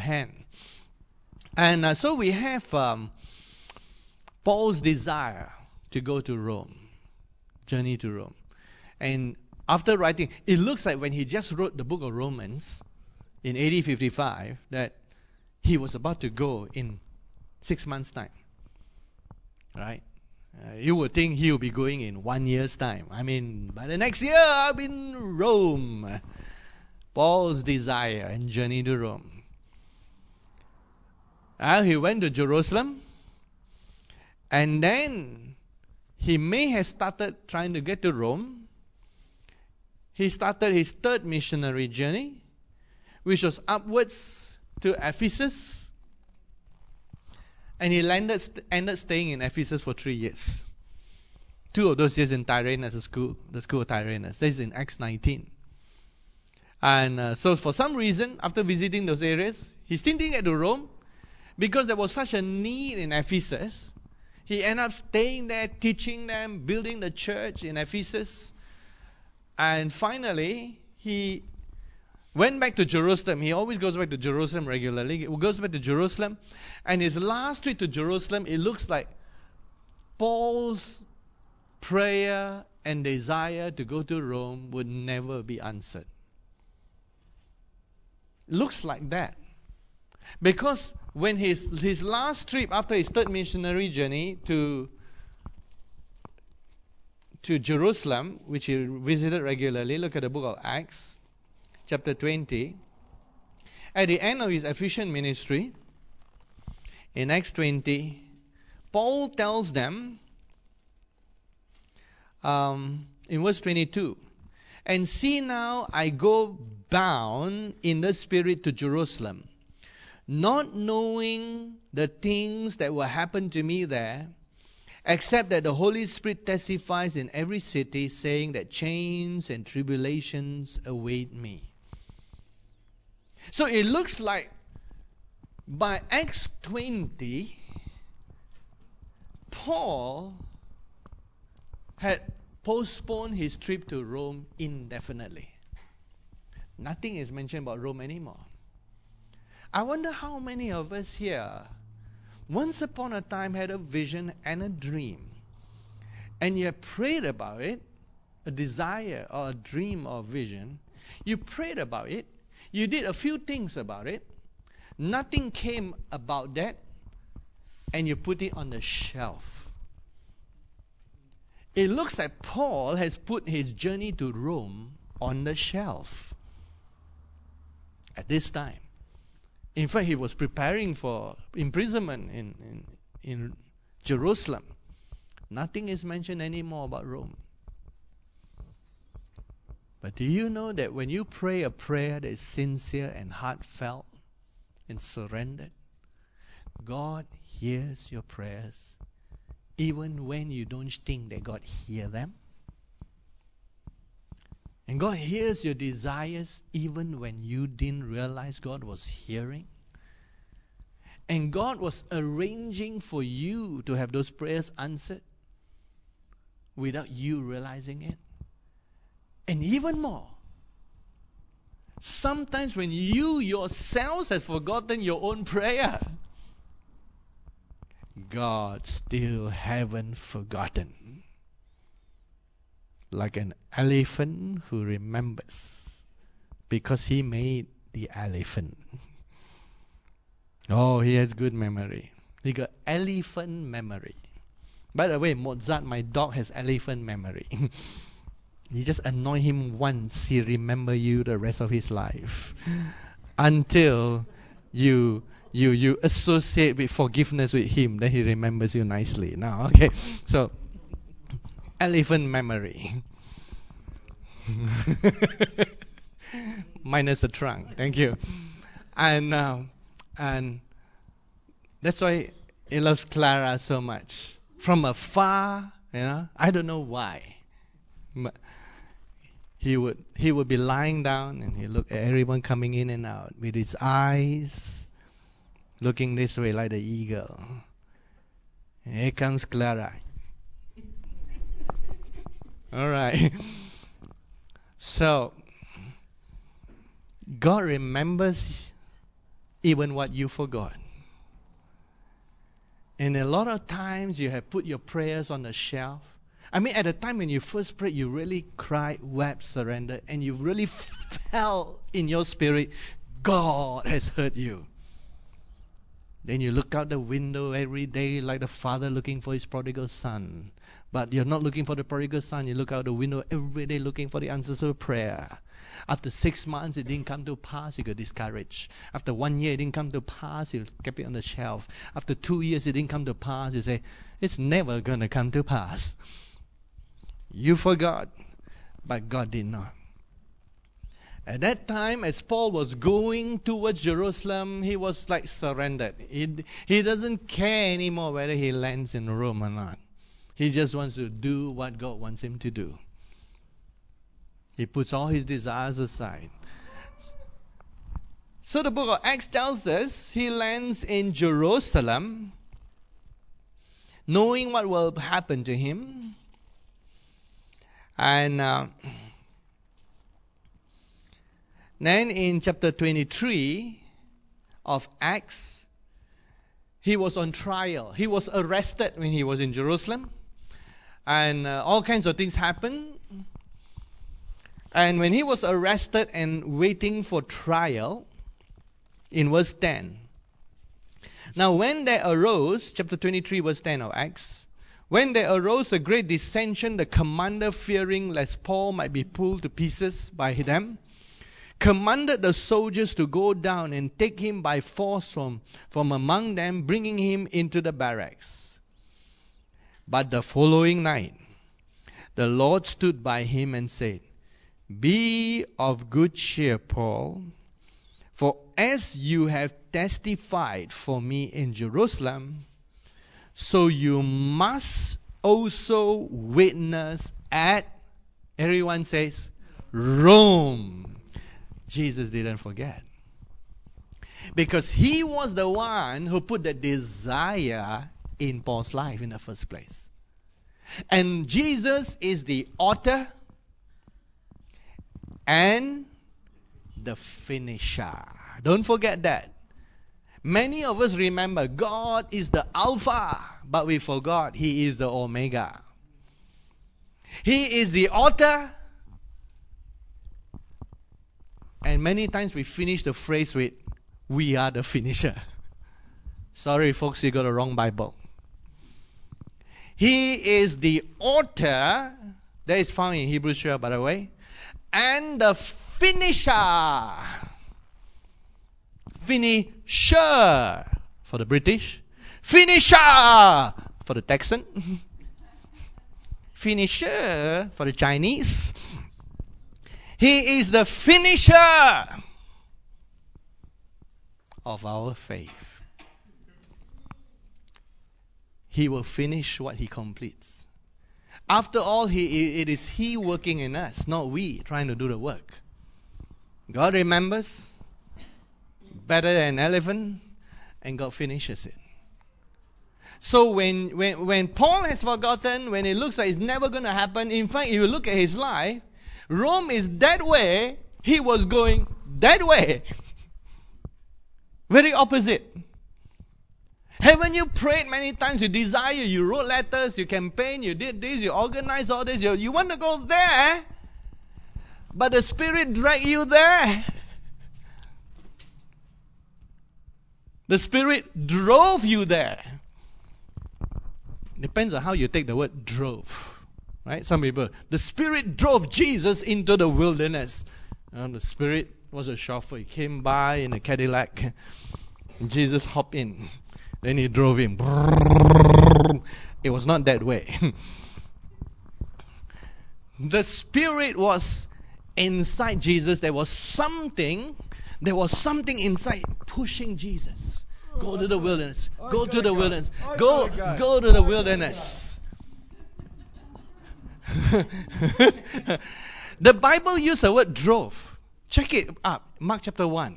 hand. And so we have Paul's desire to go to Rome, journey to Rome. And after writing, it looks like when he just wrote the book of Romans in AD 55, that he was about to go in 6 months' time. Right? You would think he will be going in 1 year's time. I mean, by the next year, I'll be in Rome. Paul's desire and journey to Rome. He went to Jerusalem, and then he may have started trying to get to Rome. He started his third missionary journey, which was upwards to Ephesus, and he ended staying in Ephesus for 3 years. 2 of those years in Tyrannus, the school of Tyrannus. This is in Acts 19. And so for some reason, after visiting those areas, he still didn't get to Rome, because there was such a need in Ephesus. He ended up staying there, teaching them, building the church in Ephesus. And finally, he went back to Jerusalem. He always goes back to Jerusalem regularly. He goes back to Jerusalem. And his last trip to Jerusalem, it looks like Paul's prayer and desire to go to Rome would never be answered. Looks like that. Because when his last trip after his third missionary journey to Jerusalem, which he visited regularly, look at the book of Acts, chapter 20. At the end of his Ephesian ministry, in Acts 20, Paul tells them, in verse 22, "And see now I go bound in the Spirit to Jerusalem, not knowing the things that will happen to me there, except that the Holy Spirit testifies in every city, saying that chains and tribulations await me." So it looks like by Acts 20, Paul had postponed his trip to Rome indefinitely. Nothing is mentioned about Rome anymore. I wonder how many of us here once upon a time had a vision and a dream, and you have prayed about it, a desire or a dream or vision. You prayed about it, you did a few things about it, nothing came about that, and you put it on the shelf. It looks like Paul has put his journey to Rome on the shelf at this time. In fact, he was preparing for imprisonment in Jerusalem. Nothing is mentioned anymore about Rome. But do you know that when you pray a prayer that is sincere and heartfelt and surrendered, God hears your prayers even when you don't think that God hears them? And God hears your desires even when you didn't realize God was hearing. And God was arranging for you to have those prayers answered without you realizing it. And even more, sometimes when you yourselves have forgotten your own prayer, God still haven't forgotten. Like an elephant who remembers because he made the elephant. Oh, he has good memory. He got elephant memory. By the way, Mozart, my dog, has elephant memory. You just annoy him once, he remember you the rest of his life. Until you associate with forgiveness with him, then he remembers you nicely. Now, okay, so elephant memory. Minus the trunk. Thank you. And that's why he loves Clara so much. From afar, I don't know why. But he would be lying down and he look at everyone coming in and out with his eyes looking this way like the eagle. And here comes Clara. All right. So God remembers even what you forgot. And a lot of times you have put your prayers on the shelf. I mean, at the time when you first prayed, you really cried, wept, surrendered, and you really felt in your spirit, God has heard you. Then you look out the window every day like the father looking for his prodigal son. But you're not looking for the prodigal son. You look out the window every day looking for the answers to prayer. After 6 months, it didn't come to pass. You got discouraged. After 1 year, it didn't come to pass. You kept it on the shelf. After 2 years, it didn't come to pass. You say, it's never going to come to pass. You forgot, but God did not. At that time, as Paul was going towards Jerusalem, he was like surrendered. He doesn't care anymore whether he lands in Rome or not. He just wants to do what God wants him to do. He puts all his desires aside. So the book of Acts tells us he lands in Jerusalem, knowing what will happen to him. And then in chapter 23 of Acts, he was on trial. He was arrested when he was in Jerusalem. And all kinds of things happened. And when he was arrested and waiting for trial, in verse 10. Now when there arose, chapter 23 verse 10 of Acts, when there arose a great dissension, the commander, fearing lest Paul might be pulled to pieces by them, commanded the soldiers to go down and take him by force from among them, bringing him into the barracks. But the following night, the Lord stood by him and said, Be of good cheer, Paul, for as you have testified for me in Jerusalem, so you must also witness at, everyone says, Rome. Jesus didn't forget. Because he was the one who put the desire in Paul's life in the first place. And Jesus is the author and the finisher. Don't forget that. Many of us remember God is the Alpha, but we forgot He is the Omega. He is the author. And many times we finish the phrase with, we are the finisher. Sorry folks, you got a wrong Bible. He is the author, that is found in Hebrews 12 by the way, and the finisher. Finisher for the British. Finisher for the Texan. Finisher for the Chinese. He is the finisher of our faith. He will finish what He completes. After all, it is He working in us, not we trying to do the work. God remembers better than an elephant, and God finishes it. So when Paul has forgotten, when it looks like it's never going to happen, in fact, if you look at his life, Rome is that way, he was going that way. Very opposite. Haven't you prayed many times? You desire, you wrote letters, you campaigned, you did this, you organized all this. You want to go there, but the Spirit dragged you there. The Spirit drove you there. Depends on how you take the word drove. Right? Some people, the Spirit drove Jesus into the wilderness. The Spirit was a chauffeur. He came by in a Cadillac. And Jesus hopped in. Then He drove him. It was not that way. The Spirit was inside Jesus. There was something inside pushing Jesus. Go to the wilderness. Go to the wilderness. Go to the wilderness. The Bible used the word drove. Check it up. Mark chapter 1.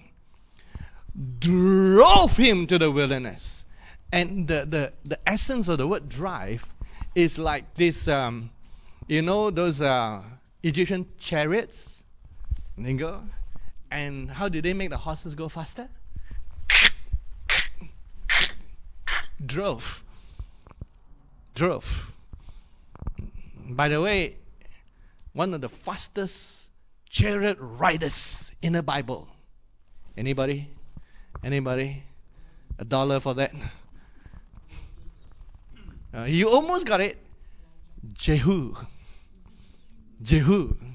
Drove him to the wilderness. And the essence of the word drive is like this, those Egyptian chariots. They go. And how did they make the horses go faster? drove. By the way, one of the fastest chariot riders in the Bible. Anybody? $1 for that? You almost got it. Jehu. Jehu.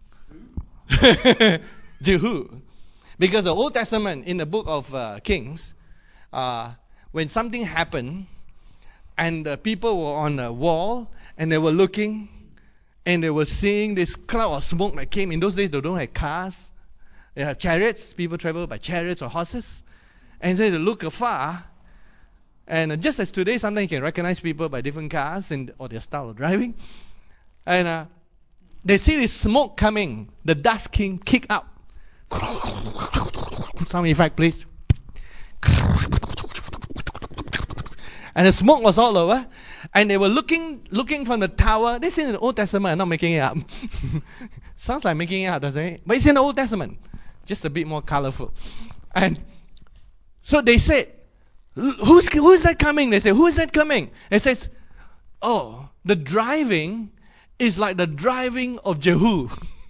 Because the Old Testament, in the book of Kings, when something happened, and the people were on the wall, and they were looking, and they were seeing this cloud of smoke that came. In those days, they don't have cars. They have chariots. People travel by chariots or horses. And so they look afar. And just as today, sometimes you can recognize people by different cars or their style of driving. And they see this smoke coming. The dust king kick up. Sound effect, please. And the smoke was all over. And they were looking from the tower. This is in the Old Testament. I'm not making it up. Sounds like making it up, doesn't it? But it's in the Old Testament. Just a bit more colorful. And so they said, who's that coming? They say, who is that coming? It says, oh, the driving is like the driving of Jehu.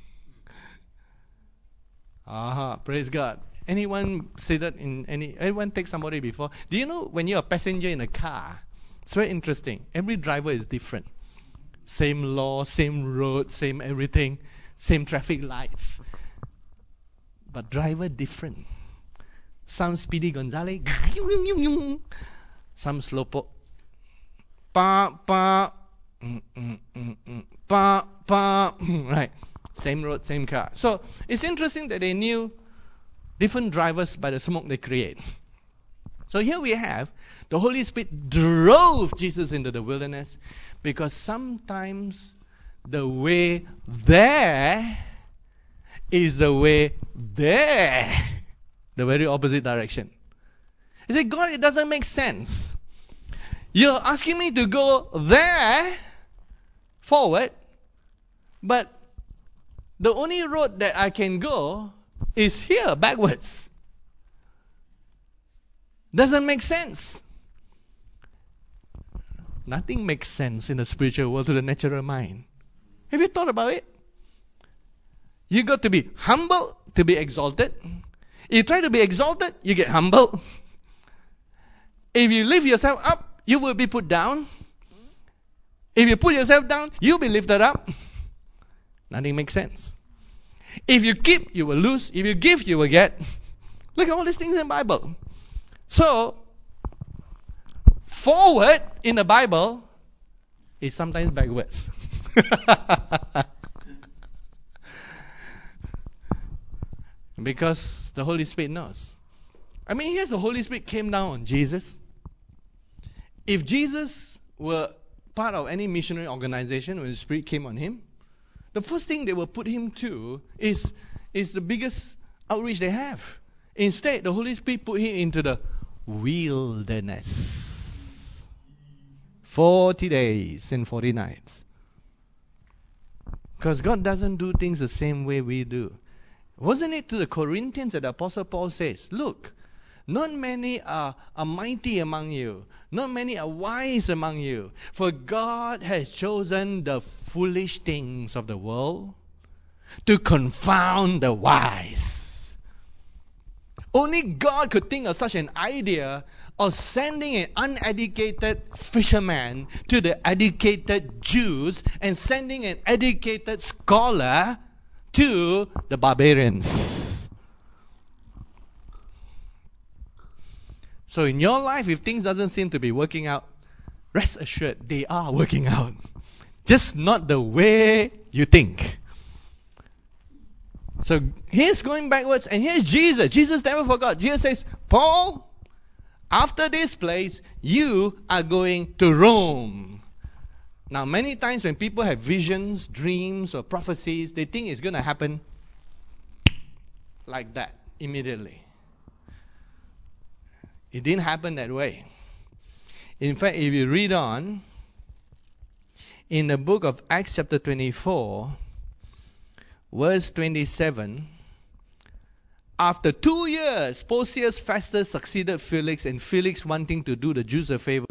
Praise God. Anyone say that anyone take somebody before? Do you know when you're a passenger in a car, it's very interesting. Every driver is different. Same law, same road, same everything, same traffic lights. But driver different. Some Speedy Gonzales, some slowpoke. Right. Same road, same car. So it's interesting that they knew different drivers by the smoke they create. So here we have the Holy Spirit drove Jesus into the wilderness because sometimes the way there is the way there. The very opposite direction. He said, God, it doesn't make sense. You're asking me to go there, forward, but the only road that I can go is here, backwards. Doesn't make sense. Nothing makes sense in the spiritual world to the natural mind. Have you thought about it? You got to be humble to be exalted. If you try to be exalted, you get humble. If you lift yourself up, you will be put down. If you put yourself down, you'll be lifted up. Nothing makes sense. If you keep, you will lose. If you give, you will get. Look at all these things in the Bible. So, forward in the Bible is sometimes backwards. Because the Holy Spirit knows. I mean, here's the Holy Spirit came down on Jesus. If Jesus were part of any missionary organization when the Spirit came on him, the first thing they will put him to is the biggest outreach they have. Instead, the Holy Spirit put him into the wilderness. 40 days and 40 nights. Because God doesn't do things the same way we do. Wasn't it to the Corinthians that the Apostle Paul says, look, not many are mighty among you, not many are wise among you, for God has chosen the foolish things of the world to confound the wise. Only God could think of such an idea of sending an uneducated fisherman to the educated Jews and sending an educated scholar to the barbarians. So in your life, if things doesn't seem to be working out, rest assured they are working out. Just not the way you think. So here's going backwards, and here's Jesus. Jesus never forgot. Jesus says, Paul, after this place, you are going to Rome. Now, many times when people have visions, dreams, or prophecies, they think it's going to happen like that, immediately. It didn't happen that way. In fact, if you read on, in the book of Acts chapter 24, verse 27, after 2 years, Porcius Festus succeeded Felix, and Felix, wanting to do the Jews a favor,